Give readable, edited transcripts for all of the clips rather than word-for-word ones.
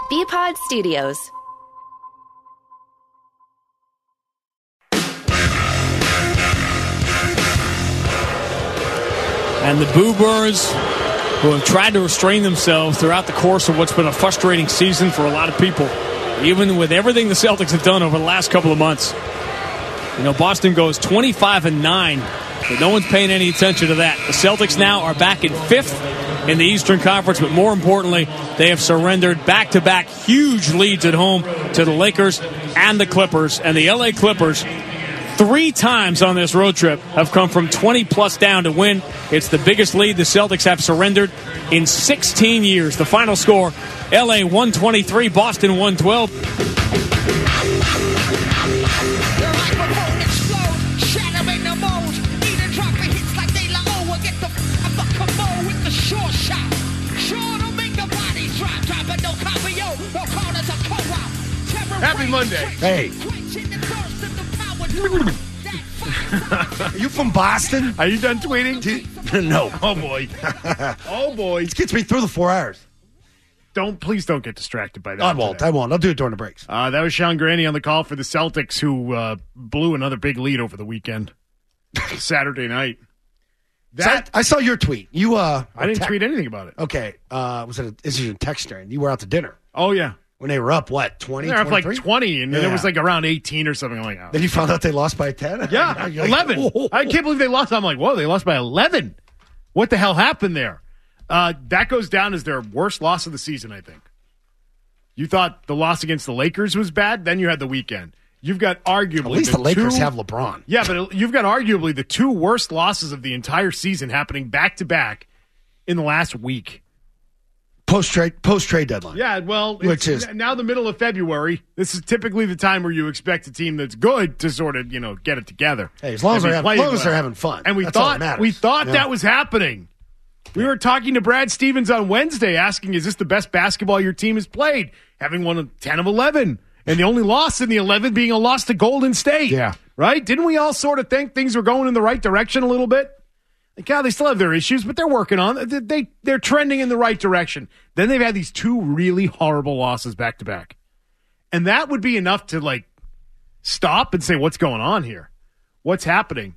BPod Studios. And the Boo Birds, who have tried to restrain themselves throughout the course of what's been a frustrating season for a lot of people, even with everything the Celtics have done over the last couple of months. You know, Boston goes 25-9, but no one's paying any attention to that. The Celtics now are back in 5th in the Eastern Conference, but more importantly, they have surrendered back-to-back huge leads at home to the Lakers and the Clippers. And the LA Clippers, 3 times on this road trip, have come from 20-plus down to win. It's the biggest lead the Celtics have surrendered in 16 years. The final score, LA 123, Boston 112. Happy Monday. Hey. Are you from Boston? Are you done tweeting? No. Oh, boy. Oh, boy. This gets me through the 4 hours. Please don't get distracted by that. I won't. I'll do it during the breaks. That was Sean Graney on the call for the Celtics, who blew another big lead over the weekend. Saturday night. I saw your tweet. I didn't tweet anything about it. Okay. This is a text string. You were out to dinner. Oh, yeah. When they were up, what, 20, They were up 23? like 20, and then it was like around 18 or something like that. Then you found out they lost by 10? Yeah, 11. I can't believe they lost. I'm like, whoa, they lost by 11. What the hell happened there? That goes down as their worst loss of the season, I think. You thought the loss against the Lakers was bad? Then you had the weekend. You've got arguably... At least the Lakers have LeBron. Yeah, but you've got arguably the 2 worst losses of the entire season happening back-to-back in the last week. Post-trade deadline. Yeah, well, which is now the middle of February. This is typically the time where you expect a team that's good to sort of, get it together. Hey, as long as they're having fun. And we that's thought that that was happening. We were talking to Brad Stevens on Wednesday asking, is this the best basketball your team has played? Having won 10 of 11. And the only loss in the 11 being a loss to Golden State. Yeah. Right? Didn't we all sort of think things were going in the right direction a little bit? Like, yeah, they still have their issues, but they're working on it. They're trending in the right direction. Then they've had these 2 really horrible losses back to back. And that would be enough to, stop and say, what's going on here? What's happening?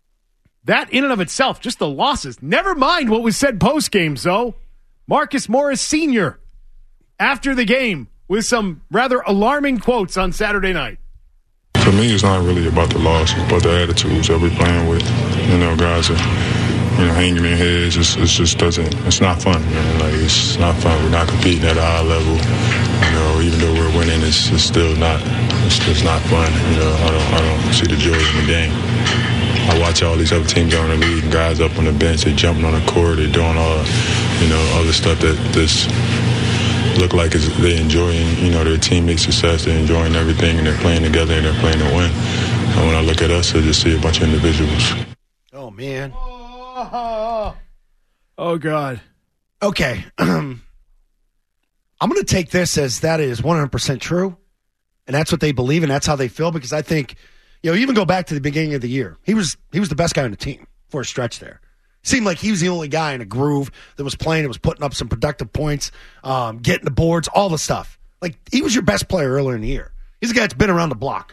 That in and of itself, just the losses. Never mind what was said post-game, so Marcus Morris Sr. after the game with some rather alarming quotes on Saturday night. For me, it's not really about the loss, but the attitudes that we're playing with. Guys are, hanging their heads. It's not fun, man. It's not fun. We're not competing at a high level. Even though we're winning, it's still not. It's just not fun. I don't see the joy in the game. I watch all these other teams around the league, and guys up on the bench, they jumping on the court, they're doing all, other stuff that this look like they're enjoying, their teammates' success, they're enjoying everything, and they're playing together, and they're playing to win. And when I look at us, I just see a bunch of individuals. Oh, man. Oh, God. Okay. I'm going to take this as that is 100% true, and that's what they believe, and that's how they feel, because I think, even go back to the beginning of the year. He was the best guy on the team for a stretch there. Seemed like he was the only guy in a groove that was playing, that was putting up some productive points, getting the boards, all the stuff. Like, he was your best player earlier in the year. He's a guy that's been around the block.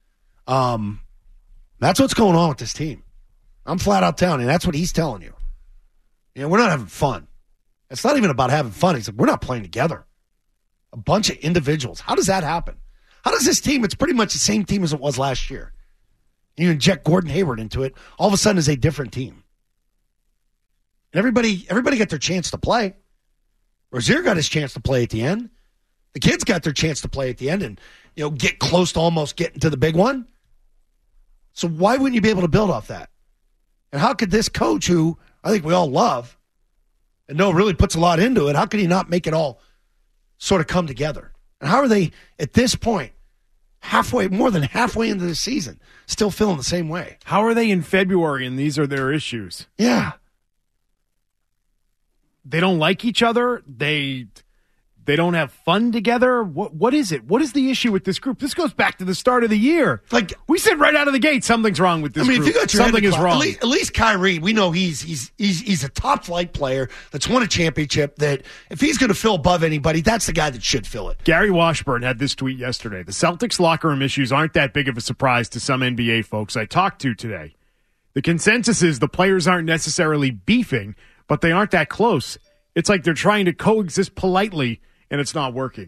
That's what's going on with this team. I'm flat out telling you, that's what he's telling you. We're not having fun. It's not even about having fun. He said, we're not playing together. A bunch of individuals. How does that happen? How does this team, it's pretty much the same team as it was last year. You inject Gordon Hayward into it, all of a sudden it's a different team. And everybody got their chance to play. Rozier got his chance to play at the end. The kids got their chance to play at the end and, get close to almost getting to the big one. So why wouldn't you be able to build off that? And how could this coach, who I think we all love and know really puts a lot into it, how could he not make it all sort of come together? And how are they, at this point, more than halfway into the season, still feeling the same way? How are they in February and these are their issues? Yeah. They don't like each other. They They don't have fun together. What is it? What is the issue with this group? This goes back to the start of the year. Like we said right out of the gate, something's wrong with this group. If you got your something is wrong. At least Kyrie, we know he's a top flight player that's won a championship. That if he's going to fill above anybody, that's the guy that should fill it. Gary Washburn had this tweet yesterday. The Celtics locker room issues aren't that big of a surprise to some NBA folks I talked to today. The consensus is the players aren't necessarily beefing, but they aren't that close. It's like they're trying to coexist politely, and it's not working.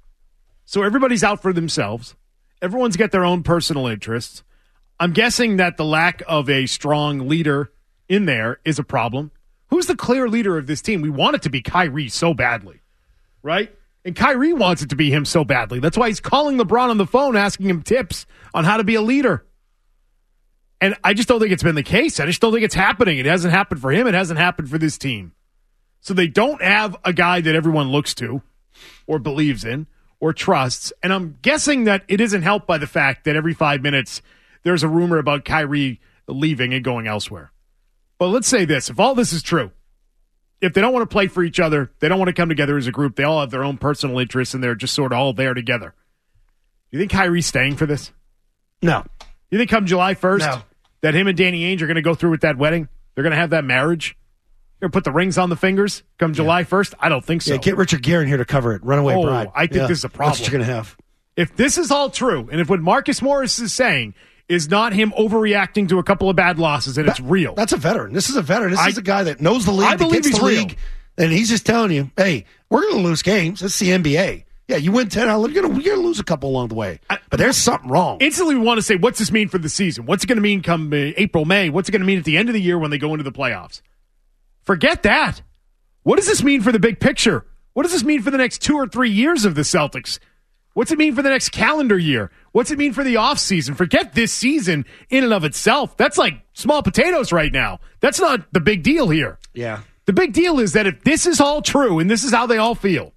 So everybody's out for themselves. Everyone's got their own personal interests. I'm guessing that the lack of a strong leader in there is a problem. Who's the clear leader of this team? We want it to be Kyrie so badly, right? And Kyrie wants it to be him so badly. That's why he's calling LeBron on the phone, asking him tips on how to be a leader. And I just don't think it's been the case. I just don't think it's happening. It hasn't happened for him. It hasn't happened for this team. So they don't have a guy that everyone looks to or believes in or trusts. And I'm guessing that it isn't helped by the fact that every 5 minutes there's a rumor about Kyrie leaving and going elsewhere. But let's say this. If all this is true, if they don't want to play for each other, they don't want to come together as a group, they all have their own personal interests and they're just sort of all there together. You think Kyrie's staying for this? No. You think come July 1st that him and Danny Ainge are going to go through with that wedding? They're going to have that marriage? They're going to put the rings on the fingers come July 1st? I don't think so. Yeah, get Richard Gere in here to cover it. Runaway bride. I think this is a problem. That's what you're going to have. If this is all true, and if what Marcus Morris is saying is not him overreacting to a couple of bad losses, and it's real. That's a veteran. This is a veteran. This is a guy that knows the league, I believe he's the real. league, and he's just telling you, hey, we're going to lose games. It's the NBA. Yeah, you win 10, you're going to lose a couple along the way. But there's something wrong. Instantly, we want to say, what's this mean for the season? What's it going to mean come April, May? What's it going to mean at the end of the year when they go into the playoffs? Forget that. What does this mean for the big picture? What does this mean for the next 2 or 3 years of the Celtics? What's it mean for the next calendar year? What's it mean for the offseason? Forget this season in and of itself. That's like small potatoes right now. That's not the big deal here. Yeah. The big deal is that if this is all true and this is how they all feel,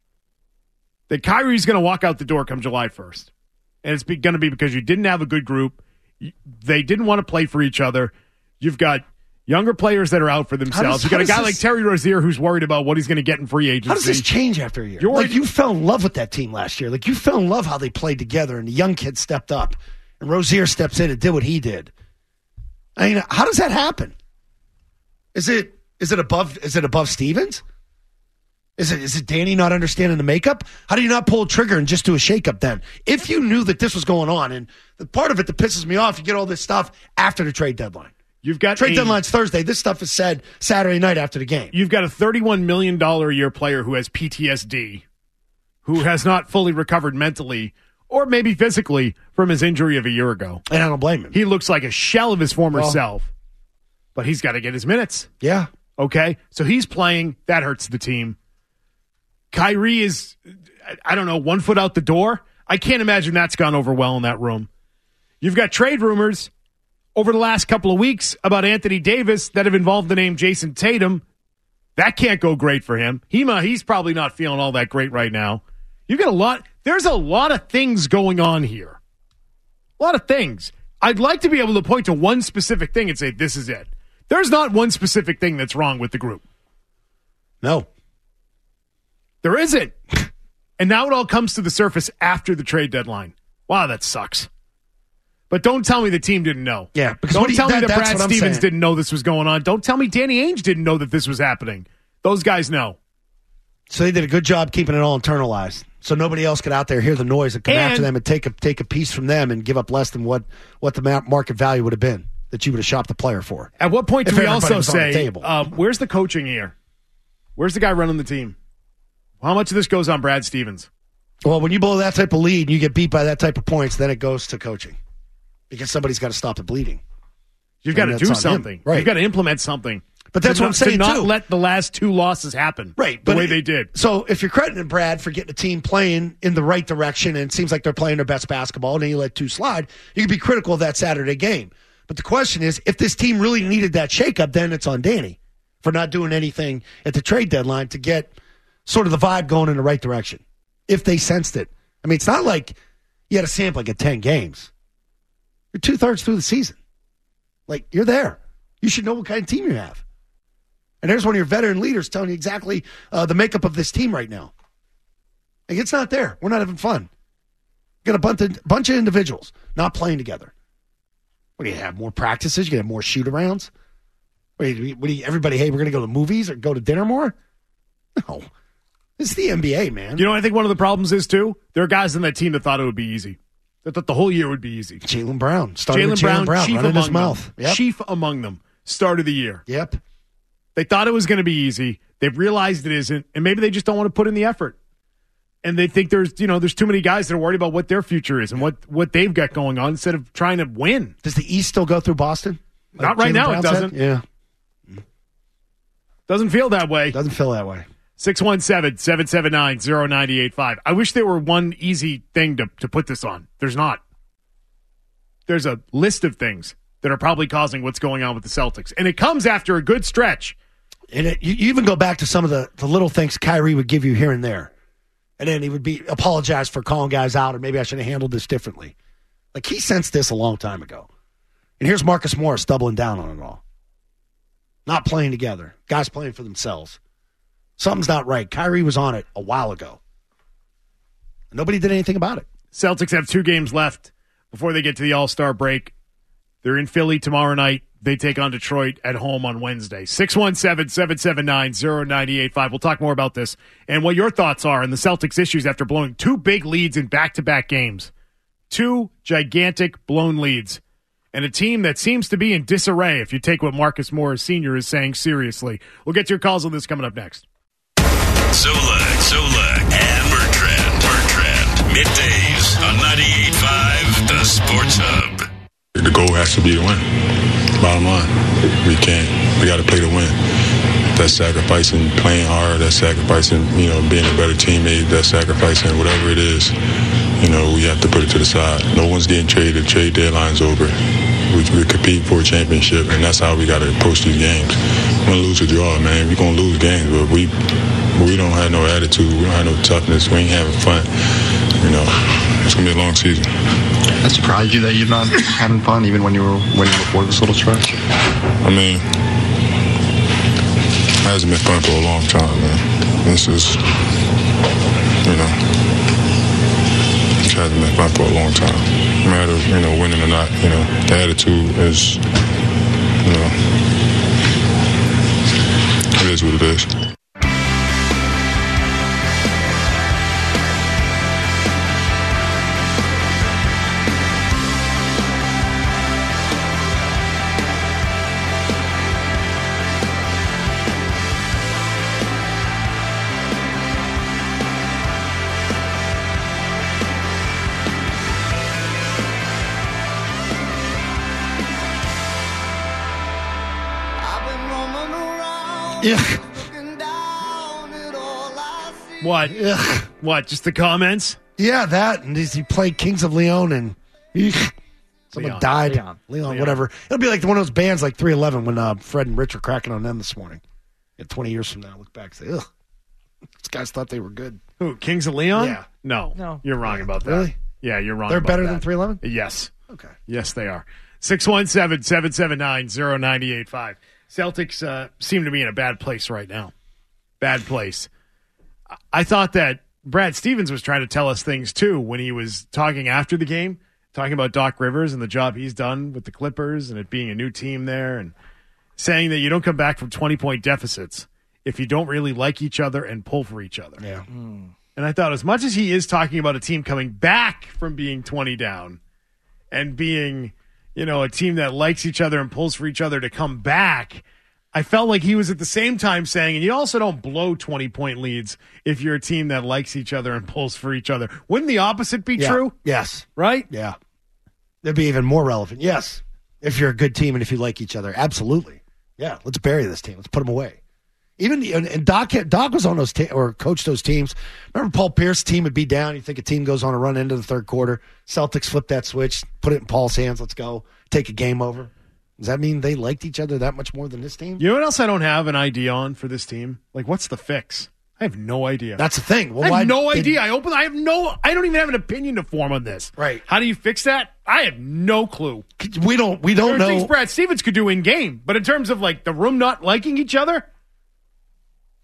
that Kyrie's going to walk out the door come July 1st. And it's going to be because you didn't have a good group. They didn't want to play for each other. You've got younger players that are out for themselves. You've got a guy like Terry Rozier who's worried about what he's going to get in free agency. How does this change after a year? You fell in love with that team last year. Like, you fell in love how they played together, and the young kids stepped up. And Rozier steps in and did what he did. I mean, how does that happen? Is it above Stevens? Is it Danny not understanding the makeup? How do you not pull a trigger and just do a shakeup then? If you knew that this was going on, and the part of it that pisses me off, you get all this stuff after the trade deadline. You've got trade deadline's Thursday. This stuff is said Saturday night after the game. You've got a $31 million a year player who has PTSD, who has not fully recovered mentally or maybe physically from his injury of a year ago. And I don't blame him. He looks like a shell of his former self, but he's got to get his minutes. Yeah. Okay? So he's playing. That hurts the team. Kyrie is, I don't know, 1 foot out the door. I can't imagine that's gone over well in that room. You've got trade rumors over the last couple of weeks about Anthony Davis that have involved the name Jason Tatum. That can't go great for him. He's probably not feeling all that great right now. You've got there's a lot of things going on here. A lot of things. I'd like to be able to point to one specific thing and say, this is it. There's not one specific thing that's wrong with the group. No. There isn't. And now it all comes to the surface after the trade deadline. Wow, that sucks. But don't tell me the team didn't know. Yeah, because don't tell me that Brad Stevens didn't know this was going on. Don't tell me Danny Ainge didn't know that this was happening. Those guys know. So they did a good job keeping it all internalized. So nobody else could out there hear the noise and come after them and take a piece from them and give up less than what the market value would have been that you would have shopped the player for. At what point do we also say, where's the coaching here? Where's the guy running the team? How much of this goes on Brad Stevens? Well, when you blow that type of lead and you get beat by that type of points, then it goes to coaching. Because somebody's got to stop the bleeding. You've got to do something. Right. You've got to implement something. But that's what I'm saying, to not let the last 2 losses happen the way they did. So if you're crediting Brad for getting the team playing in the right direction and it seems like they're playing their best basketball and then you let 2 slide, you can be critical of that Saturday game. But the question is, if this team really needed that shakeup, then it's on Danny for not doing anything at the trade deadline to get sort of the vibe going in the right direction. If they sensed it. I mean, it's not like you had a sampling of 10 games. You're 2/3 through the season. Like, you're there. You should know what kind of team you have. And there's one of your veteran leaders telling you exactly the makeup of this team right now. Like, it's not there. We're not having fun. Got a bunch of individuals not playing together. What do you have? More practices? You have more shoot-arounds? What do you, everybody, hey, we're going to go to the movies or go to dinner more? No. It's the NBA, man. You know what I think one of the problems is, too? There are guys on that team that thought it would be easy. That thought the whole year would be easy. Jaylen Brown. Started with Jaylen Brown chief running among his mouth. Yep. Chief among them. Start of the year. Yep. They thought it was going to be easy. They've realized it isn't, and maybe they just don't want to put in the effort. And they think there's too many guys that are worried about what their future is and what they've got going on instead of trying to win. Does the East still go through Boston? Like not right now, it doesn't. Yeah. Doesn't feel that way. Doesn't feel that way. 617-779-0985. I wish there were one easy thing to put this on. There's not. There's a list of things that are probably causing what's going on with the Celtics. And it comes after a good stretch. And you even go back to some of the little things Kyrie would give you here and there. And then he would apologize for calling guys out, or maybe I should have handled this differently. Like, he sensed this a long time ago. And here's Marcus Morris doubling down on it all. Not playing together. Guys playing for themselves. Something's not right. Kyrie was on it a while ago. Nobody did anything about it. Celtics have 2 games left before they get to the All-Star break. They're in Philly tomorrow night. They take on Detroit at home on Wednesday. 617-779-0985. We'll talk more about this and what your thoughts are on the Celtics' issues after blowing 2 big leads in back-to-back games. 2 gigantic blown leads. And a team that seems to be in disarray if you take what Marcus Morris Sr. is saying seriously. We'll get to your calls on this coming up next. Solak, and Bertrand. Middays on 98.5, The Sports Hub. The goal has to be to win. Bottom line, we got to play to win. That's sacrificing playing hard, that's sacrificing, being a better teammate, that's sacrificing whatever it is. We have to put it to the side. No one's getting traded. Trade deadline's over. We compete for a championship, and that's how we got to approach these games. We're going to lose or draw, man. We're going to lose games, but we don't have no attitude. We don't have no toughness. We ain't having fun. It's going to be a long season. That surprised you that you're not having fun even when you were winning before this little stretch? I mean, it hasn't been fun for a long time, man. This is, it hasn't been fun for a long time. No matter, winning or not, the attitude is, it is what it is. What? Ugh. What? Just the comments? Yeah, that. And he played Kings of Leon and someone died. Leon, whatever. It'll be like one of those bands like 311 when Fred and Rich are cracking on them this morning. And 20 years from now, look back and say, ugh, these guys thought they were good. Who, Kings of Leon? Yeah. No. You're wrong about that. Really? Yeah, you're wrong They're about better that. than 311? Yes. Okay. Yes, they are. 617-779-0985. Celtics seem to be in a bad place right now. Bad place. I thought that Brad Stevens was trying to tell us things, too, when he was talking after the game, talking about Doc Rivers and the job he's done with the Clippers and it being a new team there, and saying that you don't come back from 20-point deficits if you don't really like each other and pull for each other. Yeah. And I thought, as much as he is talking about a team coming back from being 20 down and being, a team that likes each other and pulls for each other to come back, I felt like he was at the same time saying, and you also don't blow 20-point leads if you're a team that likes each other and pulls for each other. Wouldn't the opposite be true? Yes. Right? Yeah. That'd be even more relevant. Yes. If you're a good team and if you like each other. Absolutely. Yeah. Let's bury this team. Let's put them away. And Doc was on those or coached those teams. Remember Paul Pierce's team would be down. You think a team goes on a run into the third quarter. Celtics flip that switch, put it in Paul's hands. Let's go. Take a game over. Does that mean they liked each other that much more than this team? You know what else I don't have an idea on for this team? Like, what's the fix? I have no idea. That's the thing. Well, I have no idea. I don't even have an opinion to form on this. Right. How do you fix that? I have no clue. We don't There are know. things Brad Stevens could do in game, but in terms of like the room not liking each other,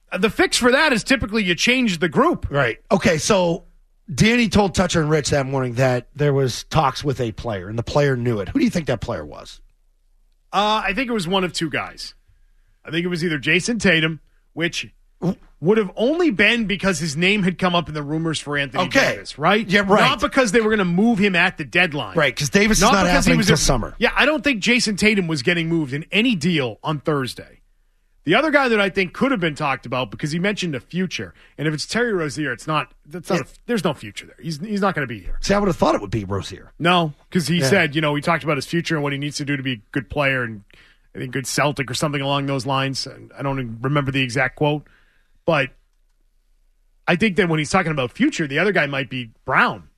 the fix for that is typically you change the group. Right. Okay, so Danny told Toucher and Rich that morning that there was talks with a player, and the player knew it. Who do you think that player was? I think it was one of two guys. I think it was either Jason Tatum, which would have only been because his name had come up in the rumors for Anthony Davis, right? Yeah, right. Not because they were going to move him at the deadline. Right, because Davis is not happening until summer. Yeah, I don't think Jason Tatum was getting moved in any deal on Thursday. The other guy that I think could have been talked about because he mentioned a future, and if it's Terry Rozier, it's not. There's no future there. He's not going to be here. See, I would have thought it would be Rozier. No, because he said, he talked about his future and what he needs to do to be a good player and I think good Celtic or something along those lines. I don't even remember the exact quote, but I think that when he's talking about future, the other guy might be Brown.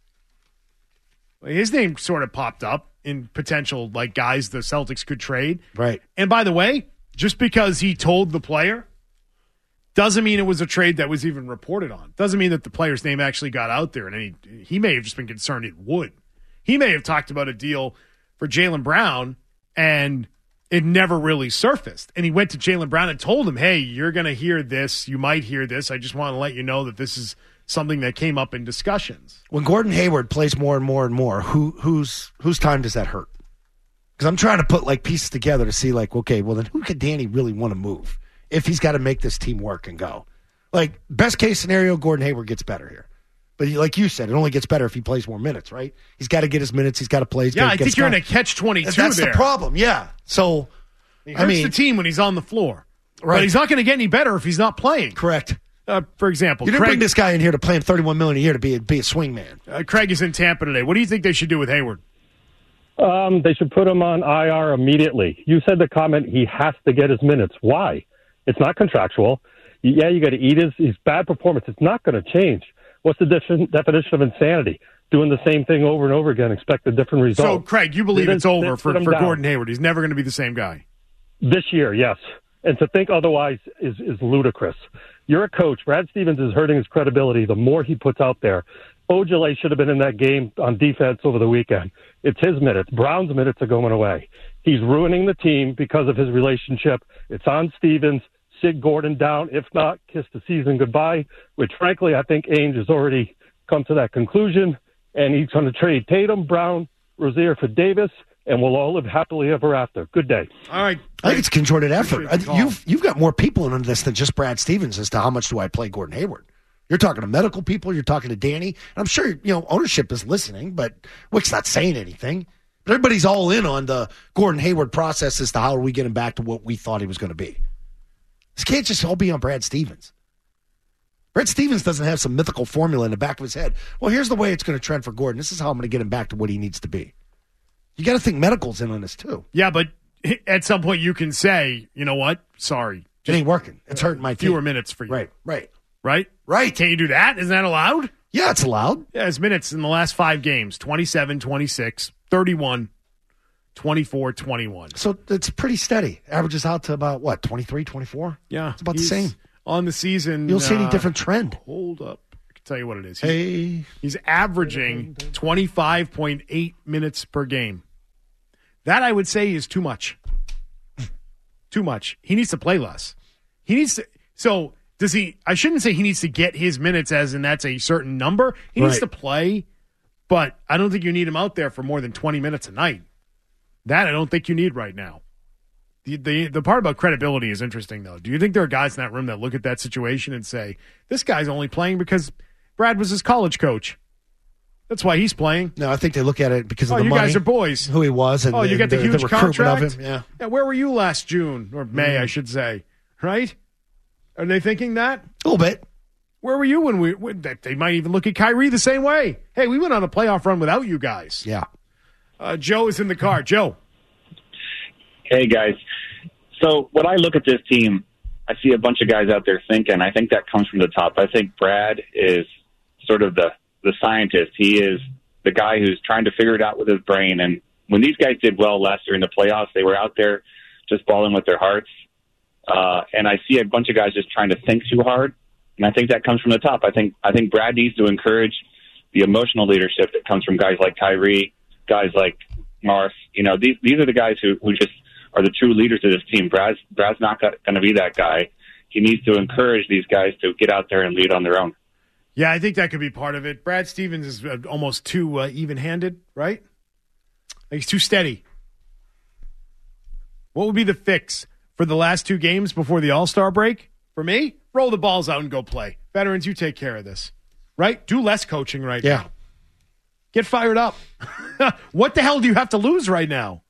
His name sort of popped up in potential guys the Celtics could trade. Right. And by the way, just because he told the player doesn't mean it was a trade that was even reported on. Doesn't mean that the player's name actually got out there. And he may have just been concerned it would. He may have talked about a deal for Jaylen Brown, and it never really surfaced. And he went to Jaylen Brown and told him, hey, you're going to hear this. You might hear this. I just want to let you know that this is something that came up in discussions. When Gordon Hayward plays more and more and more, whose time does that hurt? Because I'm trying to put pieces together to see okay, well then who could Danny really want to move if he's got to make this team work and go? Best case scenario, Gordon Hayward gets better here. But like you said, it only gets better if he plays more minutes, right? He's got to get his minutes. He's got to play. I think you're in a catch-22 That's there. the problem, yeah. So, he hurts the team when he's on the floor. Right. But he's not going to get any better if he's not playing. Correct. For example, you didn't bring this guy in here to play him $31 million a year to be a swing man. Craig is in Tampa today. What do you think they should do with Hayward? They should put him on IR immediately. You said the comment, he has to get his minutes. Why? It's not contractual. Yeah, you got to eat his bad performance. It's not going to change. What's the definition of insanity? Doing the same thing over and over again, expect a different result. So, Craig, you believe it's over for Gordon Hayward. He's never going to be the same guy. This year, yes. And to think otherwise is ludicrous. You're a coach. Brad Stevens is hurting his credibility the more he puts out there. Ojale should have been in that game on defense over the weekend. It's his minutes. Brown's minutes are going away. He's ruining the team because of his relationship. It's on Stevens. Sit Gordon down. If not, kiss the season goodbye, which, frankly, I think Ainge has already come to that conclusion. And he's going to trade Tatum, Brown, Rozier for Davis, and we'll all live happily ever after. Good day. All right. I think it's a conjoined effort. You've got more people in on this than just Brad Stevens as to how much do I play Gordon Hayward. You're talking to medical people. You're talking to Danny. I'm sure ownership is listening, but Wick's not saying anything. But everybody's all in on the Gordon Hayward process as to how do we get him back to what we thought he was going to be. This can't just all be on Brad Stevens. Brad Stevens doesn't have some mythical formula in the back of his head. Well, here's the way it's going to trend for Gordon. This is how I'm going to get him back to what he needs to be. You got to think medical's in on this too. Yeah, but at some point you can say, you know what? Sorry. It ain't working. It's hurting my team. Fewer minutes for you. Right. Can't you do that? Isn't that allowed? Yeah, it's allowed. Yeah, his minutes in the last 5 games, 27, 26, 31, 24, 21. So it's pretty steady. Averages out to about, 23, 24? Yeah. It's about the same. On the season. You don't see any different trend. Hold up. I can tell you what it is. He's averaging 25.8 minutes per game. That, I would say, is too much. Too much. He needs to play less. He needs to. So, does he? I shouldn't say he needs to get his minutes as in that's a certain number. He needs to play, but I don't think you need him out there for more than 20 minutes a night. That I don't think you need right now. The part about credibility is interesting, though. Do you think there are guys in that room that look at that situation and say, this guy's only playing because Brad was his college coach? That's why he's playing. No, I think they look at it because of the money. You guys are boys. Who he was. And, you get the huge contract? Of him. Yeah. Where were you last June, or May, I should say, right? Are they thinking that? A little bit. Where were you when they might even look at Kyrie the same way? Hey, we went on a playoff run without you guys. Yeah. Joe is in the car. Joe. Hey, guys. So when I look at this team, I see a bunch of guys out there thinking. I think that comes from the top. I think Brad is sort of the scientist. He is the guy who's trying to figure it out with his brain. And when these guys did well last year in the playoffs, they were out there just balling with their hearts. And I see a bunch of guys just trying to think too hard. And I think that comes from the top. I think Brad needs to encourage the emotional leadership that comes from guys like Kyrie, guys like Morris. These are the guys who just are the true leaders of this team. Brad's not going to be that guy. he needs to encourage these guys to get out there and lead on their own. Yeah, I think that could be part of it. Brad Stevens is almost too even-handed, right? Like he's too steady. What would be the fix for the last 2 games before the All-Star break? For me, roll the balls out and go play. Veterans, you take care of this, right? Do less coaching right now. Get fired up. What the hell do you have to lose right now?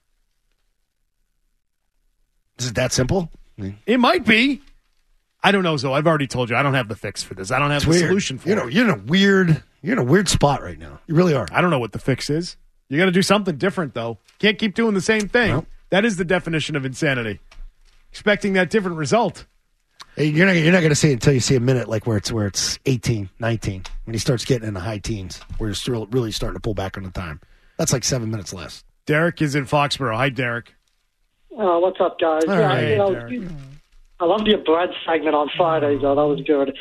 Is it that simple? It might be. I don't know, Zoe. I've already told you I don't have the fix for this. I don't have the solution for it. You're in a weird spot right now. You really are. I don't know what the fix is. You got to do something different, though. Can't keep doing the same thing. Nope. That is the definition of insanity. Expecting that different result. Hey, you're not going to see it until you see a minute like where it's 18, 19, when he starts getting in the high teens, where you're really starting to pull back on the time. That's like 7 minutes less. Derek is in Foxborough. Hi, Derek. What's up, guys? All right, Derek. I loved your bread segment on Friday, though. That was good.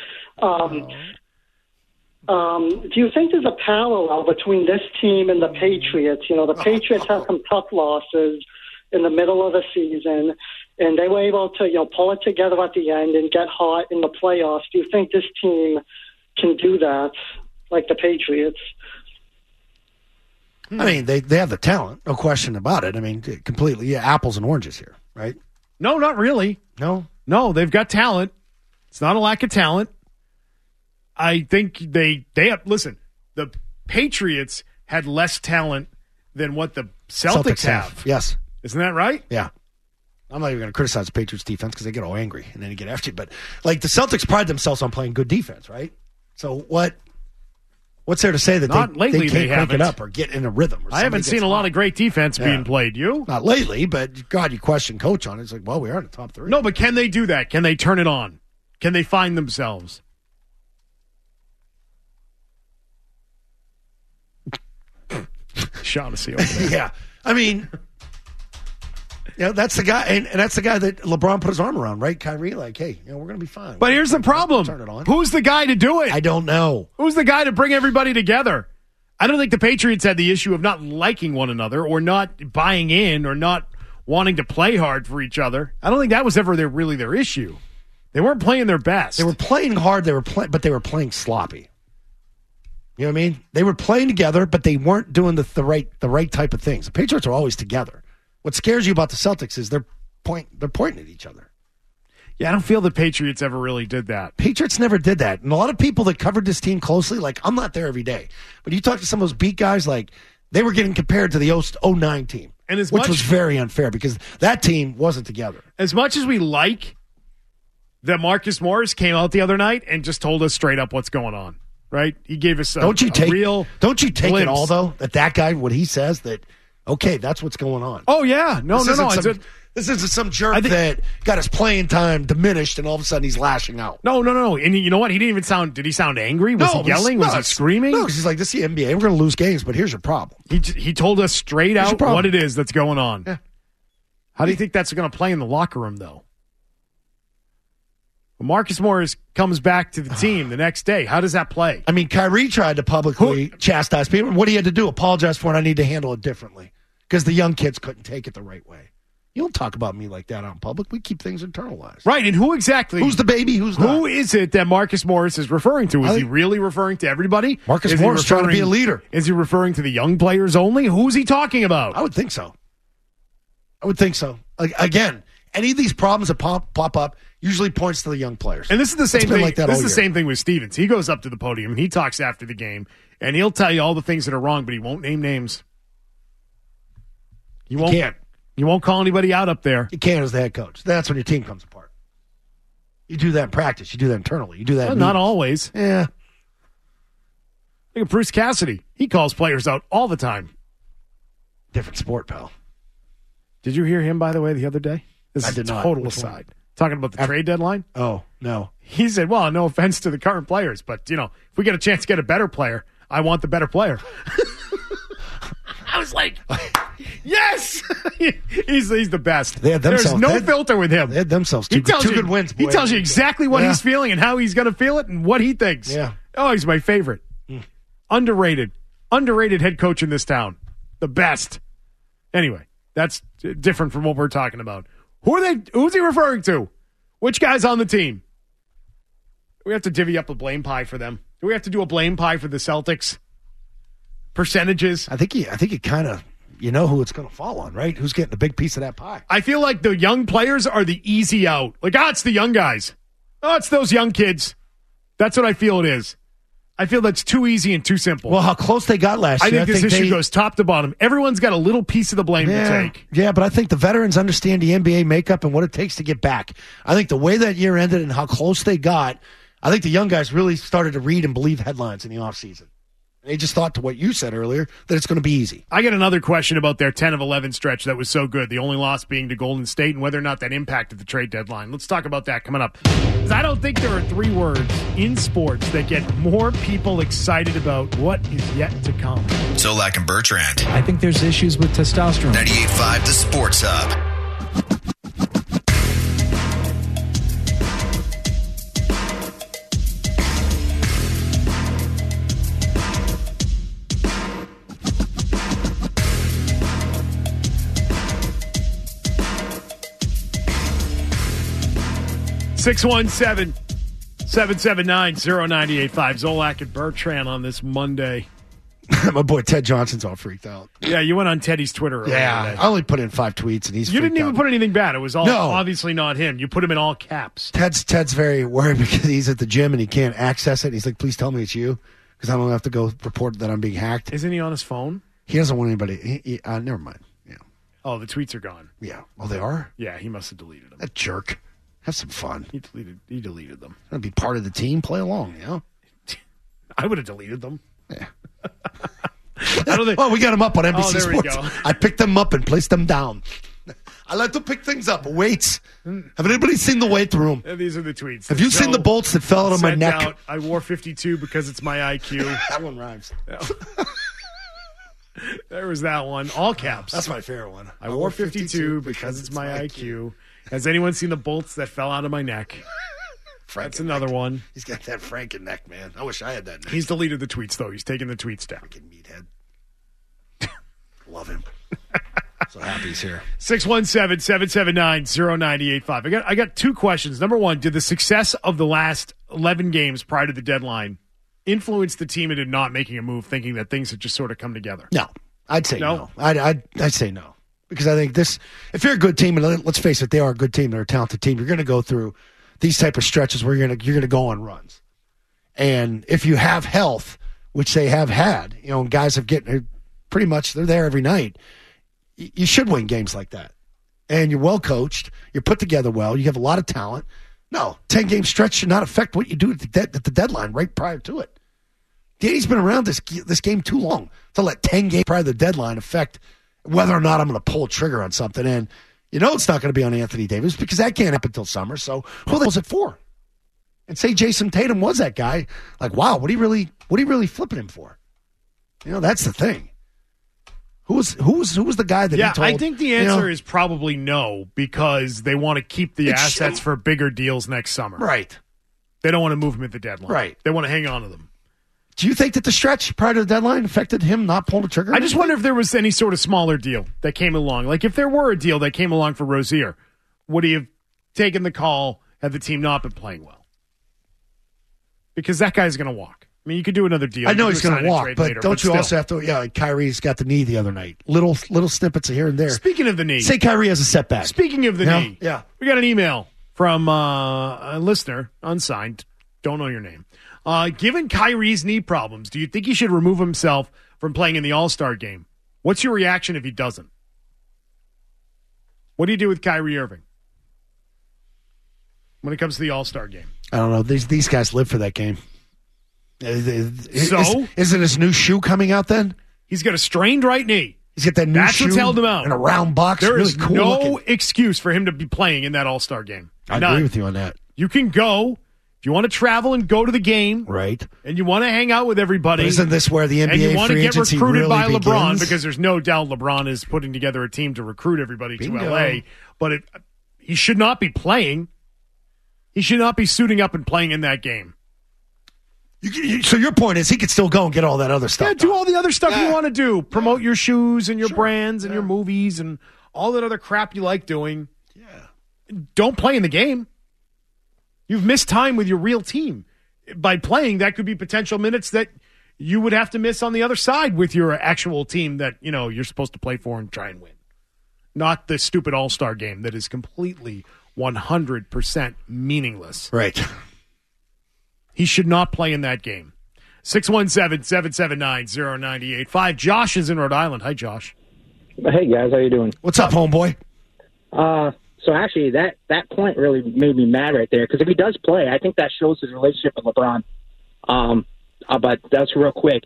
Do you think there's a parallel between this team and the Patriots? You know, the Patriots had some tough losses in the middle of the season, and they were able to, pull it together at the end and get hot in the playoffs. Do you think this team can do that like the Patriots? I mean, they have the talent, no question about it. I mean, completely, apples and oranges here, right? No, not really. No, they've got talent. It's not a lack of talent. I think they have, listen, the Patriots had less talent than what the Celtics have. Yes. Isn't that right? Yeah. I'm not even going to criticize the Patriots defense because they get all angry and then they get after you. But, like, the Celtics pride themselves on playing good defense, right? So what's there to say that they can't crank it up or get in a rhythm? Or I haven't seen a lot of great defense being played. You? Not lately, but, God, you question coach on it. It's like, well, we are in the top 3. No, but can they do that? Can they turn it on? Can they find themselves? Shaughnessy over there. Yeah. I mean, that's the guy, and that's the guy that LeBron put his arm around, right? Kyrie, like, hey, we're going to be fine. But here's the problem. Turn it on. Who's the guy to do it? I don't know. Who's the guy to bring everybody together? I don't think the Patriots had the issue of not liking one another or not buying in or not wanting to play hard for each other. I don't think that was ever really their issue. They weren't playing their best. They were playing hard, but they were playing sloppy. You know what I mean? They were playing together, but they weren't doing the right type of things. The Patriots are always together. What scares you about the Celtics is they're pointing at each other. Yeah, I don't feel the Patriots ever really did that. Patriots never did that. And a lot of people that covered this team closely, like, I'm not there every day. But you talk to some of those beat guys, like, they were getting compared to the 09 team, which was very unfair because that team wasn't together. As much as we like that Marcus Morris came out the other night and just told us straight up what's going on, right? He gave us Don't you take glimpse. it all, though, that guy, what he says, that, okay, that's what's going on. Oh, yeah. No. This isn't some jerk that got his playing time diminished and all of a sudden he's lashing out. No. And you know what? He didn't even sound – did he sound angry? Was he yelling? Was he screaming? No, because he's like, this is the NBA. We're going to lose games, but here's your problem. He told us straight out what it is that's going on. Yeah. How do you think that's going to play in the locker room, though? When Marcus Morris comes back to the team the next day, how does that play? I mean, Kyrie tried to publicly chastise people. What he had to do, apologize for it. I need to handle it differently because the young kids couldn't take it the right way. You don't talk about me like that out in public. We keep things internalized. Right, and who exactly? Who's the baby? Who is it that Marcus Morris is referring to? Is he really referring to everybody? Marcus Morris trying to be a leader. Is he referring to the young players only? Who's he talking about? I would think so. Again, any of these problems that pop up usually points to the young players. And this is the same thing. Like that this is the same thing with Stevens. He goes up to the podium and he talks after the game, and he'll tell you all the things that are wrong, but he won't name names. He can't. You won't call anybody out up there. You can't as the head coach. That's when your team comes apart. You do that in practice. You do that internally. You do that. Not always. Yeah. Look at Bruce Cassidy. He calls players out all the time. Different sport, pal. Did you hear him, by the way, the other day? This I is did not. Total aside. Talking about the trade deadline. Oh, no. He said, well, no offense to the current players, but, if we get a chance to get a better player, I want the better player. I was like, yes! he's the best. There's no filter with him. They had themselves two good wins. Boy. He tells you exactly what he's feeling and how he's going to feel it and what he thinks. Yeah. Oh, he's my favorite. Underrated head coach in this town. The best. Anyway, that's different from what we're talking about. Who's he referring to? Which guy's on the team? We have to divvy up a blame pie for them. Do we have to do a blame pie for the Celtics? Percentages? I think you kind of, you know who it's going to fall on, right? Who's getting a big piece of that pie? I feel like the young players are the easy out. Like, it's the young guys. Oh, it's those young kids. That's what I feel it is. I feel that's too easy and too simple. Well, how close they got last year. I think this issue goes top to bottom. Everyone's got a little piece of the blame to take. Yeah, but I think the veterans understand the NBA makeup and what it takes to get back. I think the way that year ended and how close they got, I think the young guys really started to read and believe headlines in the offseason. They just thought, to what you said earlier, that it's going to be easy. I got another question about their 10 of 11 stretch that was so good. The only loss being to Golden State and whether or not that impacted the trade deadline. Let's talk about that coming up. Because I don't think there are 3 words in sports that get more people excited about what is yet to come. Zolak and Bertrand. I think there's issues with testosterone. 98.5 The Sports Hub. 617-779-0985. Zolak and Bertrand on this Monday. My boy Ted Johnson's all freaked out. Yeah, you went on Teddy's Twitter earlier today. I only put in 5 tweets, and he's You didn't freaked even out. put anything bad. It was all obviously not him. You put him in all caps. Ted's very worried because he's at the gym and he can't access it. He's like, please tell me it's you because I don't have to go report that I'm being hacked. Isn't he on his phone? He doesn't want anybody. Never mind. Yeah. Oh, the tweets are gone. Yeah. Oh, they are? Yeah, he must have deleted them. That jerk. Have some fun. He deleted them. I'd be part of the team. Play along, you know? I would have deleted them. Yeah. I don't think. Well, we got them up on NBC there we Sports. go. I picked them up and placed them down. I like to pick things up. Weights. Have anybody seen the weight room? And these are the tweets. Have you seen the bolts that fell out of my Sent neck? out, I wore 52 because it's my IQ. That one rhymes. There was that one. All caps. That's my favorite one. I wore 52 because it's my IQ. Has anyone seen the bolts that fell out of my neck? That's another one. He's got that Franken neck, man. I wish I had that neck. He's deleted the tweets, though. He's taken the tweets down. Freaking meathead. Love him. So happy he's here. 617-779-0985. I got 2 questions. Number one, did the success of the last 11 games prior to the deadline influence the team into not making a move, thinking that things had just sort of come together? No. I'd say no. I'd say no. Because I think if you're a good team, and let's face it, they are a good team, they're a talented team, you're going to go through these type of stretches where you're going to go on runs. And if you have health, which they have had, and guys have pretty much, they're there every night, you should win games like that. And you're well coached, you're put together well, you have a lot of talent. No, 10-game stretch should not affect what you do at the deadline right prior to it. Danny's been around this game too long to let 10 games prior to the deadline affect whether or not I'm going to pull a trigger on something. And it's not going to be on Anthony Davis because that can't happen until summer. So who the hell is it for? And say Jason Tatum was that guy. Like, wow, what are you really flipping him for? That's the thing. Who was the guy that he told? I think the answer is probably no, because they want to keep the assets for bigger deals next summer. Right. They don't want to move him at the deadline. Right. They want to hang on to them. Do you think that the stretch prior to the deadline affected him not pulling the trigger? I just wonder if there was any sort of smaller deal that came along. Like if there were a deal that came along for Rozier, would he have taken the call had the team not been playing well? Because that guy's going to walk. I mean, you could do another deal. I know he's going to walk, but later, don't you also have to? Like Kyrie's got the knee the other night. Little snippets of here and there. Speaking of the knee, say Kyrie has a setback. Speaking of the knee, yeah, we got an email from a listener, unsigned, don't know your name. Given Kyrie's knee problems, do you think he should remove himself from playing in the All-Star game? What's your reaction if he doesn't? What do you do with Kyrie Irving when it comes to the All-Star game? I don't know. These guys live for that game. So? Isn't his new shoe coming out then? He's got a strained right knee. He's got that new That's shoe. what's held him out. In a round box. There really is cool no looking. excuse for him to be playing in that All-Star game. I agree with you on that. You can go. If you want to travel and go to the game, right, and you want to hang out with everybody, but isn't this where the NBA and you want to free get agency recruited really by LeBron, begins? because there's no doubt LeBron is putting together a team to recruit everybody Bingo. to LA, but he should not be playing. He should not be suiting up and playing in that game. So your point is he could still go and get all that other stuff. Yeah, do all the other stuff you want to do. Promote your shoes and your brands and your movies and all that other crap you like doing. Yeah. Don't play in the game. You've missed time with your real team. by playing, that could be potential minutes that you would have to miss on the other side with your actual team that, you're supposed to play for and try and win. Not the stupid all-star game that is completely 100% meaningless. Right. He should not play in that game. 617-779-0985. Josh is in Rhode Island. Hi, Josh. Hey, guys. How you doing? What's up, homeboy? So actually, that point really made me mad right there, because if he does play, I think that shows his relationship with LeBron. But that's real quick.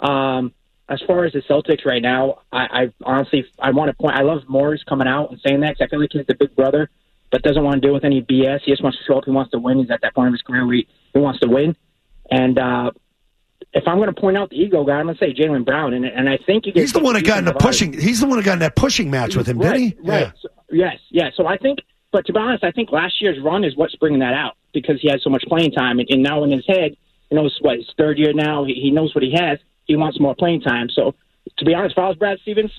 As far as the Celtics right now, I honestly want to point. I love Morris coming out and saying that, because I feel like he's the big brother, but doesn't want to deal with any BS. He just wants to show up. He wants to win. He's at that point of his career where he wants to win. And if I'm going to point out the ego guy, I'm going to say Jaylen Brown. And I think he's the one that got in the pushing. He's the one that got in that pushing match with him, didn't he? Right. Yeah. Yes. So I think, but to be honest, I think last year's run is what's bringing that out, because he had so much playing time, and now in his head, he knows what his third year now. He knows what he has. He wants more playing time. So to be honest, if I was Brad Stevens,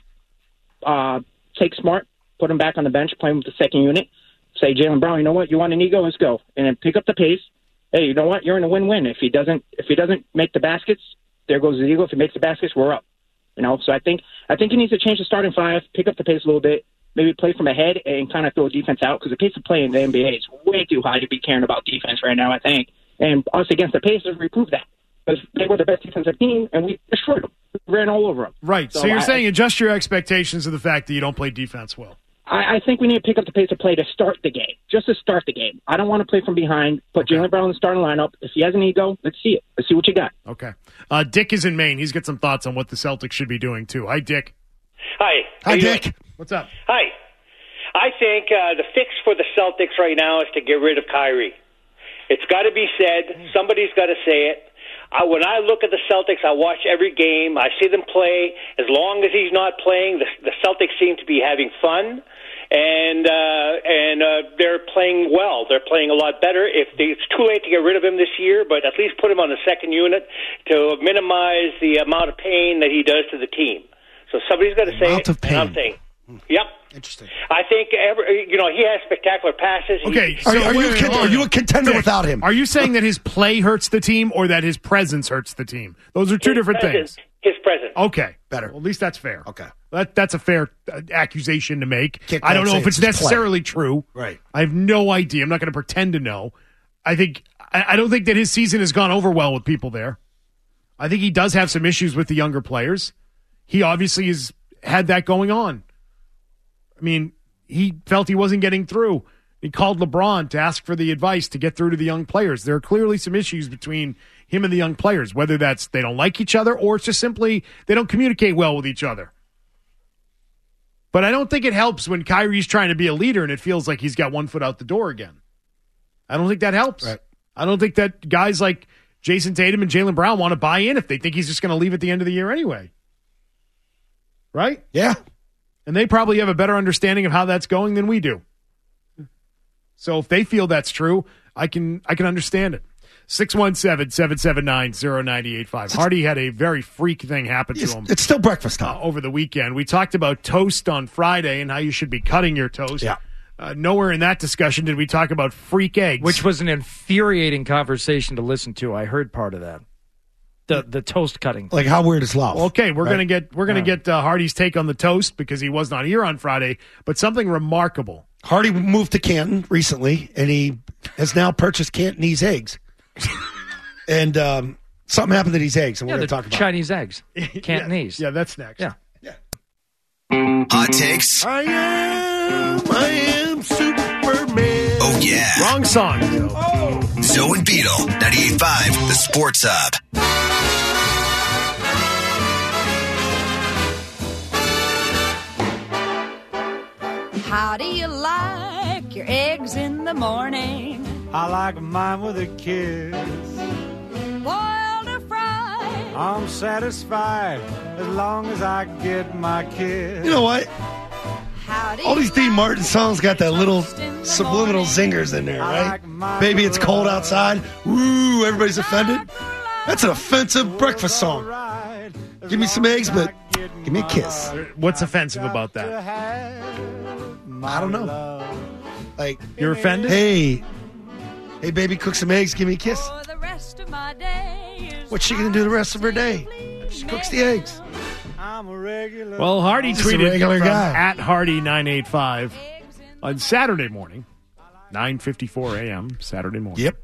take Smart, put him back on the bench, play him with the second unit. Say, Jaylen Brown, you know what? You want an ego? Let's go, and then pick up the pace. Hey, you know what? You're in a win-win. If he doesn't make the baskets, there goes the ego. If he makes the baskets, we're up. So I think he needs to change the starting five, pick up the pace a little bit, maybe play from ahead, and kind of throw defense out, because the pace of play in the NBA is way too high to be caring about defense right now, I think. And us against the Pacers, we proved that, because they were the best defensive team, and we destroyed them. We ran all over them. Right. So you're saying adjust your expectations of the fact that you don't play defense well. I think we need to pick up the pace of play to start the game, just to start the game. I don't want to play from behind. Put Jaylen Brown in the starting lineup. If he has an ego, let's see it. Let's see what you got. Okay. Dick is in Maine. He's got some thoughts on what the Celtics should be doing, too. Hi, Dick. Hi. Hi, Dick. What's up? Hi. I think the fix for the Celtics right now is to get rid of Kyrie. It's got to be said. Somebody's got to say it. When I look at the Celtics, I watch every game. I see them play. As long as he's not playing, the Celtics seem to be having fun, and they're playing well. They're playing a lot better. It's too late to get rid of him this year, but at least put him on the second unit to minimize the amount of pain that he does to the team. So somebody's got to say it, and I'm saying, yep. Interesting. I think he has spectacular passes. Okay, are you a contender without him? Are you saying that his play hurts the team or that his presence hurts the team? Those are two different things. His presence. Okay, better. Well, at least that's fair. Okay, that's a fair accusation to make. I don't know if it's necessarily true. Right. I have no idea. I'm not going to pretend to know. I don't think that his season has gone over well with people there. I think he does have some issues with the younger players. He obviously has had that going on. I mean, he felt he wasn't getting through. He called LeBron to ask for the advice to get through to the young players. There are clearly some issues between him and the young players, whether that's they don't like each other or it's just simply they don't communicate well with each other. But I don't think it helps when Kyrie's trying to be a leader and it feels like he's got one foot out the door again. I don't think that helps. Right. I don't think that guys like Jason Tatum and Jaylen Brown want to buy in if they think he's just going to leave at the end of the year anyway. Right? Yeah. And they probably have a better understanding of how that's going than we do. So if they feel that's true, I can understand it. 617-779-0985. Hardy had a very freak thing happen to him. It's still breakfast time. Over the weekend. We talked about toast on Friday and how you should be cutting your toast. Yeah. Nowhere in that discussion did we talk about freak eggs. Which was an infuriating conversation to listen to. I heard part of that. The toast cutting. Like, how weird is love? Okay, we're gonna get Hardy's take on the toast because he was not here on Friday, but something remarkable. Hardy moved to Canton recently, and he has now purchased Cantonese eggs. And something happened to these eggs, and we're going to talk about Chinese eggs. Cantonese. Yeah, that's next. Yeah. Hot takes. I am Superman. Oh, yeah. Wrong song. Zoe and Beetle, 98.5, The Sports Hub. How do you like your eggs in the morning? I like mine with a kiss. Boiled or fried? I'm satisfied as long as I get my kiss. You know what? All these Dean Martin songs got that little subliminal zingers in there, right? Baby, it's cold outside. Woo, everybody's offended. That's an offensive breakfast song. Give me some eggs, but give me a kiss. What's offensive about that? I don't know. Like, you're offended? Hey, baby, cook some eggs. Give me a kiss. my day is What's she going to do the rest of her day? She cooks the eggs. I'm a regular. Well, Hardy Just a tweeted regular from guy. at Hardy985 on Saturday morning, 9:54 a.m. Saturday morning. Yep.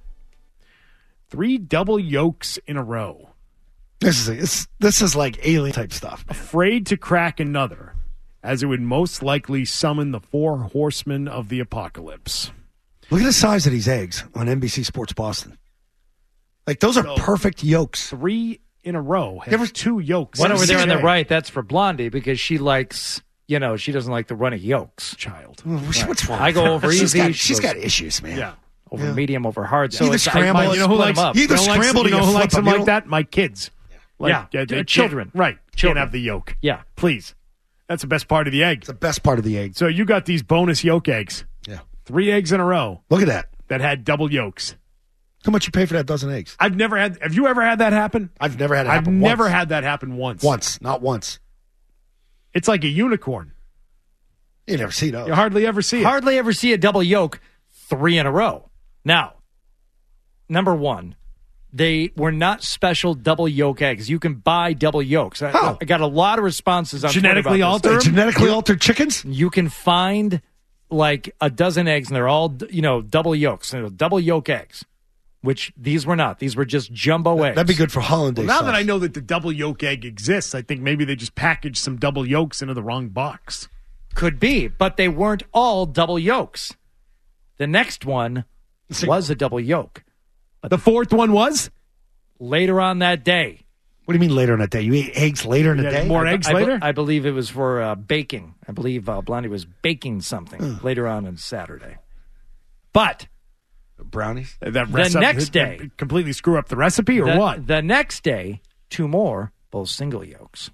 3 double yolks in a row. This is like alien type stuff. Afraid to crack another, as it would most likely summon the 4 horsemen of the apocalypse. Look at the size of these eggs on NBC Sports Boston. Like, those are perfect yolks. 3 in a row. Have 2 yolks. One over there on the right, that's for Blondie because she likes, she doesn't like the runny yolks. Child. What's wrong? I go over easy. She's got issues, man. Yeah. Over medium, over hard. So Either it's, scramble, You know who likes either scrambled or you know you who flip likes them them. like that? My kids. Like, Yeah, they children. can't- Right. Children. Can't have the yolk. Yeah. Please. That's the best part of the egg. It's the best part of the egg. So you got these bonus yolk eggs. Yeah. 3 eggs in a row Look at that. that had double yolks. How much you pay for that dozen eggs? Have you ever had that happen? I've never had it I've happen never once. had that happen once. Once. Not once. It's like a unicorn. You never see those. You hardly ever see it. Hardly ever see a double yolk 3 in a row. Now, number one, they were not special double yolk eggs. You can buy double yolks. I got a lot of responses on Genetically Twitter about this. altered? Genetically altered chickens? You can find like a dozen eggs, and they're all, double yolks, double yolk eggs, which these were not. These were just jumbo eggs. That'd be good for hollandaise Well, now sauce. that I know that the double yolk egg exists, I think maybe they just packaged some double yolks into the wrong box. Could be, but they weren't all double yolks. The next one was a double yolk. But the 4th one was? Later on that day. What do you mean later in the day? You ate eggs later in the day? More eggs later? I believe it was for baking. I believe Blondie was baking something later on Saturday. But brownies? That the next day. Completely screw up the recipe or what? The next day, 2 more, both single yolks.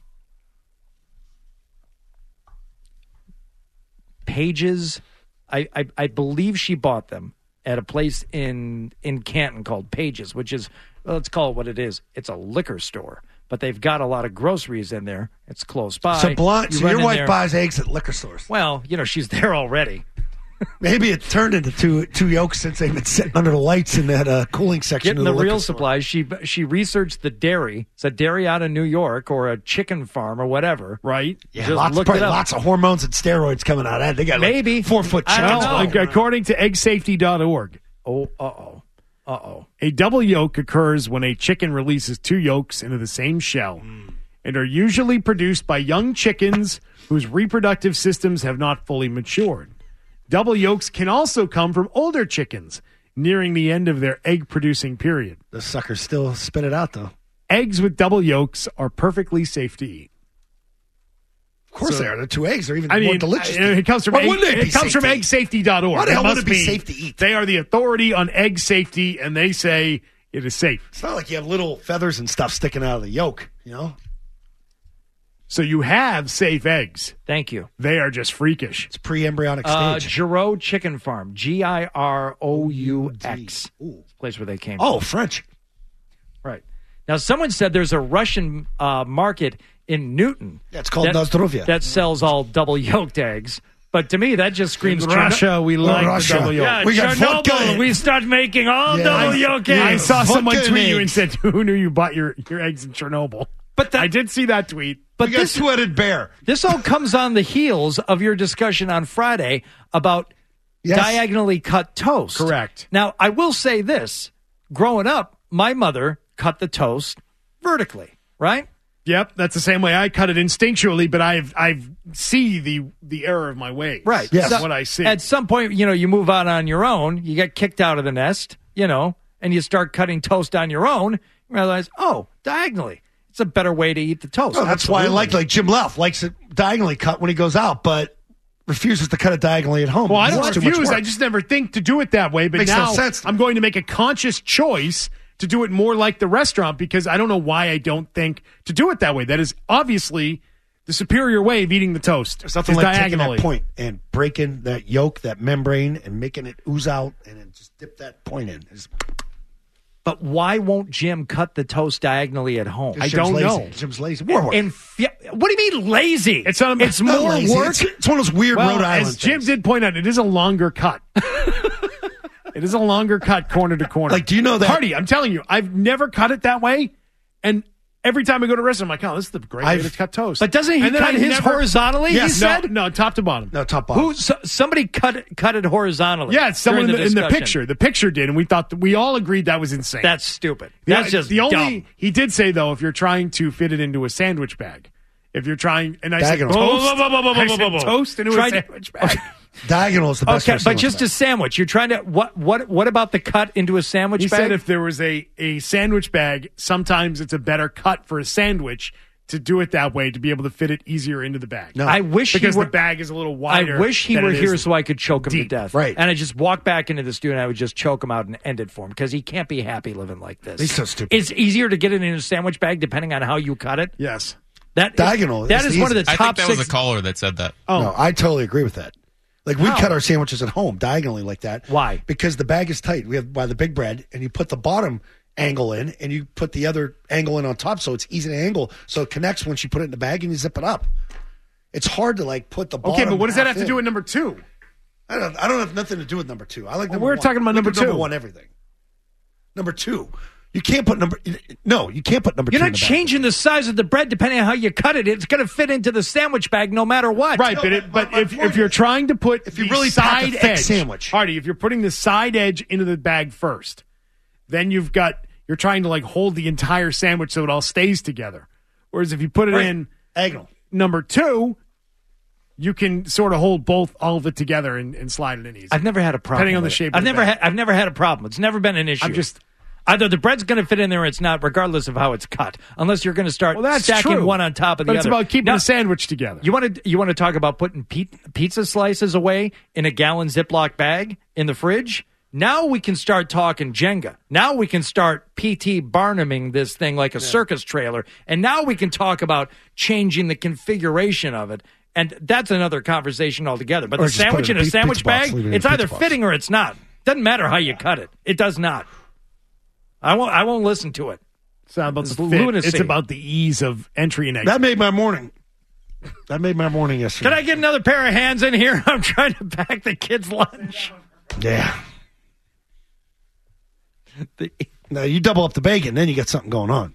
Paige's, I believe she bought them at a place in Canton called Paige's, which is, let's call it what it is. It's a liquor store, but they've got a lot of groceries in there. It's close by. So, You run your in wife there- buys eggs at liquor stores. Well, she's there already. Maybe it turned into two yolks since they've been sitting under the lights in that cooling section Getting of the the real liquor store. supplies. She researched the dairy. It's a dairy out of New York or a chicken farm or whatever. Right. Yeah, Just lots, looked probably it up. lots of hormones and steroids coming out of that. They got like Maybe. 4-foot I don't chickens. know. According to eggsafety.org, a double yolk occurs when a chicken releases 2 yolks into the same shell and are usually produced by young chickens whose reproductive systems have not fully matured. Double yolks can also come from older chickens nearing the end of their egg-producing period. The suckers still spit it out, though. Eggs with double yolks are perfectly safe to eat. Of course they are. The 2 eggs are even I more mean, delicious. it comes from Why wouldn't they be it comes safe from to eat? eggsafety.org. Why the hell It would must it be safe to eat? They are the authority on egg safety, and they say it is safe. It's not like you have little feathers and stuff sticking out of the yolk, So you have safe eggs. Thank you. They are just freakish. It's pre-embryonic stage. Giroux Chicken Farm. Giroux. Place where they came from. Oh, French. Right. Now, someone said there's a Russian market in Newton. Yeah, it's called Nozdrovia. That sells all double yolked eggs. But to me, that just screams In Russia, we like Russia. the double yolk. Yeah, We got vodka. Chernobyl. We start making all Yeah. double yolk eggs. I saw someone Vodka tweet you and eggs. said, "Who knew you bought your eggs in Chernobyl?" But I did see that tweet. But We got sweated bear. This all comes on the heels of your discussion on Friday about diagonally cut toast. Correct. Now, I will say this. Growing up, my mother cut the toast vertically, right? Yep, that's the same way I cut it instinctually, but I see the error of my ways. Right. That's So what I see. At some point, you move out on your own, you get kicked out of the nest, and you start cutting toast on your own, you realize, diagonally. It's a better way to eat the toast. Oh, that's why I like Jim Leff likes it diagonally cut when he goes out, but refuses to cut it diagonally at home. Well, I don't It's too much refuse. work. I just never think to do it that way. But Makes now no sense to I'm going to make a conscious choice to do it more like the restaurant because I don't know why I don't think to do it that way. That is obviously the superior way of eating the toast. There's nothing is like taking diagonally. that point and breaking that yolk, that membrane, and making it ooze out, and then just dip that point in. But why won't Jim cut the toast diagonally at home? I don't know. Jim's lazy. More work. What do you mean lazy? It's more not lazy. work. It's one of those weird Well, Rhode Island as Jim things. did point out, it is a longer cut. It It is a longer cut corner to corner. Like, do you know that? Hardy, I'm telling you, I've never cut it that way. And every time I go to a restaurant, I'm like, oh, this is the great way to cut toast. But doesn't he cut his horizontally? Yes, he said? No, top to bottom. No, top bottom. Somebody cut it horizontally. Yeah, someone during in the discussion. picture. The picture did, and we all agreed that was insane. That's stupid. That's just dumb. He did say, though, if you're trying to fit it into a sandwich bag, if you're trying, and I said Diagonal. toast into a sandwich bag. Diagonal is the best. Okay, but just a sandwich. You're trying to what about the cut into a sandwich bag? He said if there was a sandwich bag, sometimes it's a better cut for a sandwich to do it that way to be able to fit it easier into the bag. No. I wish because he were, the bag is a little wider. I wish he than were it here is so I could choke him deep. to death. Right. And I just walk back into the studio and I would just choke him out and end it for him because he can't be happy living like this. He's so stupid. It's easier to get it in a sandwich bag depending on how you cut it. Yes. That Diagonal. That is one of the top I think that was six. a caller that said that. Oh. No, I totally agree with that. Like, we cut our sandwiches at home diagonally like that. Why? Because the bag is tight. We have by the big bread, and you put the bottom angle in, and you put the other angle in on top, so it's easy to angle, so it connects once you put it in the bag and you zip it up. It's hard to, like, put the bottom. Okay, but what does that have half to do in. with number 2? I don't have nothing to do with number 2. I like number we're 1. talking about We number put number 2. 1 everything. Number 2. You can't put number. No, you can't put number 2. You're in not the bag. changing the size of the bread depending on how you cut it. It's going to fit into the sandwich bag no matter what. Right, but if you're trying to put if you the really pack a side thick edge sandwich, Hardy, if you're putting the side edge into the bag first, then you're trying to like hold the entire sandwich so it all stays together. Whereas if you put it in diagonal number 2, you can sort of hold all of it together and slide it in easy. I've never had a problem. Depending on the with it. shape. I've never had a problem. It's never been an issue. Either the bread's going to fit in there or it's not, regardless of how it's cut. Unless you're going to start stacking true. one on top of the But other. it's about keeping Now, the sandwich together. You want to talk about putting pizza slices away in a gallon Ziploc bag in the fridge? Now we can start talking Jenga. Now we can start P.T. Barnuming this thing like a circus trailer. And now we can talk about changing the configuration of it. And that's another conversation altogether. But Or the just put it sandwich in in a a sandwich pizza box, bag, leave it in a it's either pizza box. fitting or it's not. Doesn't matter how you cut it. It does not. I won't listen to it. It's not about It's the fit. lunacy. It's about the ease of entry and exit. That made my morning. Yesterday. Can I get another pair of hands in here? I'm trying to pack the kids' lunch. Yeah. Now you double up the bacon, then you get something going on.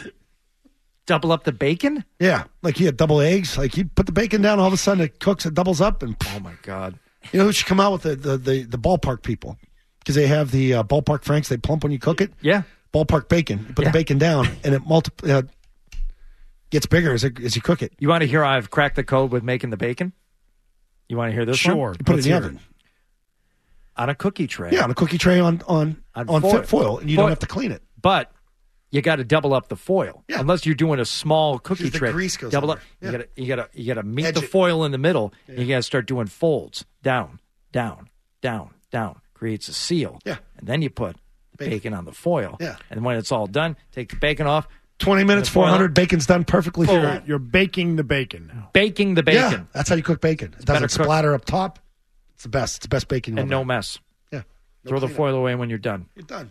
Double up the bacon? Yeah, like you had double eggs. Like you put the bacon down, all of a sudden it cooks, it doubles up, and oh my god! You know who should come out with the ballpark people because they have the ballpark franks. They plump when you cook it. Yeah, ballpark bacon. You put the bacon down, and it gets bigger as you cook it. You want to hear I've cracked the code with making the bacon? You want to hear this? Sure. One? You put it in the oven. On a cookie tray. Yeah, on a cookie tray on foil, and you don't have to clean it. But you got to double up the foil. Yeah. Unless you're doing a small cookie The tray. grease goes double under. up. Yeah. You got to meet Edge the it. foil in the middle. And you got to start doing folds. Down, down, down, down. Creates a seal. Yeah. And then you put bacon on the foil. Yeah. And when it's all done, take the bacon off. 20 minutes, 400. Bacon's done perfectly. You're baking the bacon now. Baking the bacon. Yeah, that's how you cook bacon. It doesn't splatter up top. It's the best. It's the best bacon. And no mess. Yeah. Throw the foil away when you're done. You're done.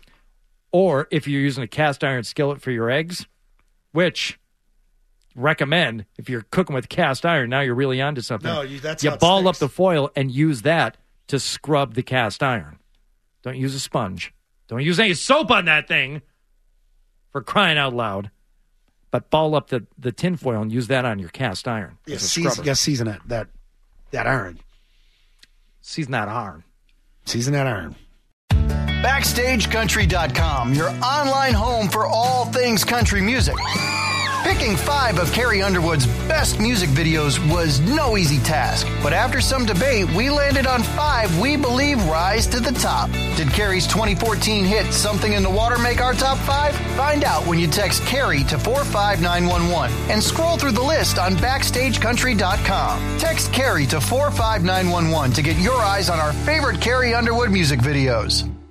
Or if you're using a cast iron skillet for your eggs, which recommend if you're cooking with cast iron, now you're really onto something. No, that's you how it ball sticks. up the foil and use that to scrub the cast iron. Don't use a sponge. Don't use any soap on that thing, for crying out loud. But ball up the tin foil and use that on your cast iron. Yeah, as a scrubber. season that iron. Season that iron. Season that iron. BackstageCountry.com, your online home for all things country music. Picking 5 of Carrie Underwood's best music videos was no easy task, but after some debate, we landed on 5 we believe rise to the top. Did Carrie's 2014 hit Something in the Water make our top 5? Find out when you text Carrie to 45911 and scroll through the list on BackstageCountry.com. Text Carrie to 45911 to get your eyes on our favorite Carrie Underwood music videos.